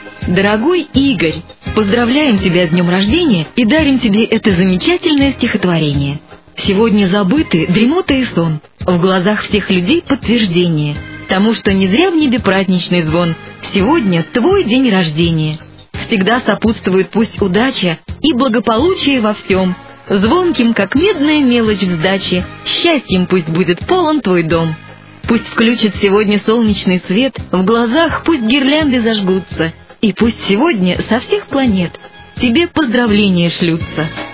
Дорогой Игорь, поздравляем тебя с днем рождения и дарим тебе это замечательное стихотворение. Сегодня забыты дремота и сон, в глазах всех людей подтверждение тому, что не зря в небе праздничный звон. Сегодня твой день рождения. Всегда сопутствует пусть удача и благополучие во всем. Звонким, как медная мелочь в сдаче, счастьем пусть будет полон твой дом. Пусть включит сегодня солнечный свет, в глазах пусть гирлянды зажгутся, и пусть сегодня со всех планет тебе поздравления шлются.